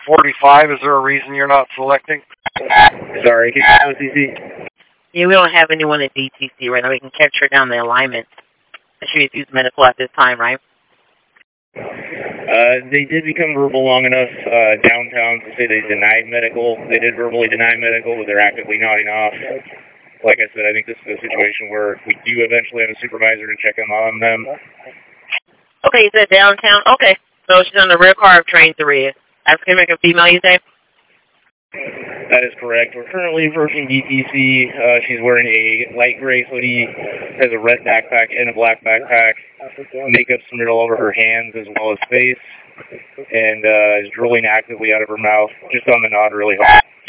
45, is there a reason you're not selecting? Sorry, can you go CC? Yeah, we don't have anyone at DTC right now. We can catch her down the alignment. She needs to use medical at this time, right? They did become verbal long enough downtown to say they denied medical. They did verbally deny medical, but they're actively nodding off. Like I said, I think this is a situation where we do eventually have a supervisor to check in on them. Okay, you said downtown? Okay. So she's on the rear car of train 3. African American female, you say? That is correct. We're currently approaching DTC. She's wearing a light gray hoodie, has a red backpack and a black backpack, makeup smeared all over her hands as well as face, and is drooling actively out of her mouth, just on the nod really hard.